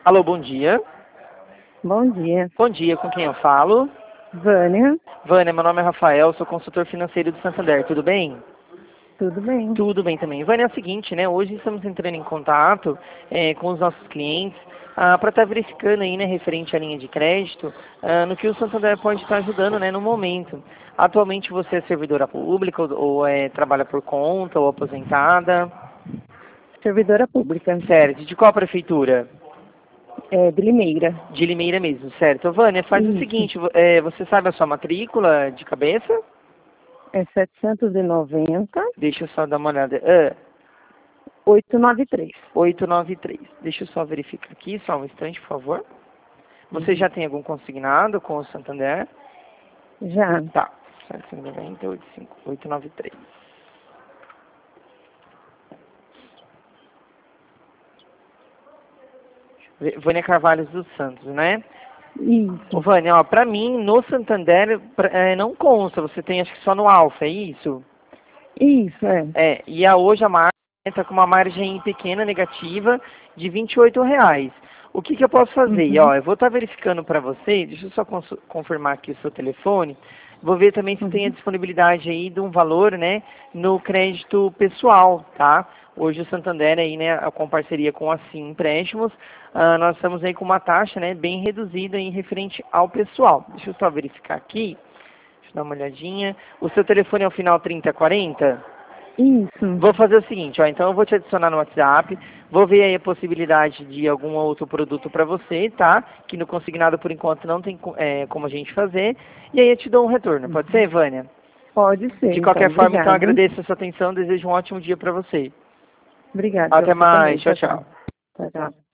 Alô, bom dia. Bom dia. Bom dia, com quem eu falo? Vânia, Vânia, meu nome é Rafael, sou consultor financeiro do Santander, tudo bem? tudo bem? Tudo bem também. Vânia, é o seguinte, né? Hoje estamos entrando em contato com os nossos clientes para estar verificando aí, né, referente à linha de crédito, no que o Santander pode estar ajudando, né, no momento. Atualmente você é servidora pública ou trabalha por conta ou aposentada? Servidora pública, Certo. De qual prefeitura? de Limeira. De Limeira mesmo, certo. Vânia, faz o Isso, seguinte, você sabe a sua matrícula de cabeça? é 790 Deixa eu só dar uma olhada. 893. 893. Deixa eu só verificar aqui, só um instante, por favor. Você já tem algum consignado com o Santander? Já. Tá. 790, 893. Vânia Carvalho dos Santos, né? Ô, Isso, Vânia, ó, pra mim, no Santander, não consta. Você tem, acho que só no Alfa, é isso? isso, é. E hoje a margem está com uma margem pequena, negativa, de R$ 28. O que eu posso fazer? Uhum, Ó, eu vou estar verificando para você, deixa eu só confirmar aqui o seu telefone, vou ver também se tem a uhum. disponibilidade aí de um valor, né, no crédito pessoal, tá? Hoje o Santander aí, né, com parceria com a Sim Empréstimos, nós estamos aí com uma taxa, né, bem reduzida em referente ao pessoal. Deixa eu só verificar aqui, deixa eu dar uma olhadinha. O seu telefone é o final 3040? Isso. Vou fazer o seguinte, ó, então eu vou te adicionar no WhatsApp, vou ver aí a possibilidade de algum outro produto para você, tá? Que no consignado por enquanto não tem como a gente fazer, e aí eu te dou um retorno, pode ser, Vânia? Pode ser, De então. qualquer forma, então Obrigada. agradeço a sua atenção, desejo um ótimo dia para você. Obrigada para Até você também. mais, tchau, Tchau, tchau. tchau. Tchau, tchau.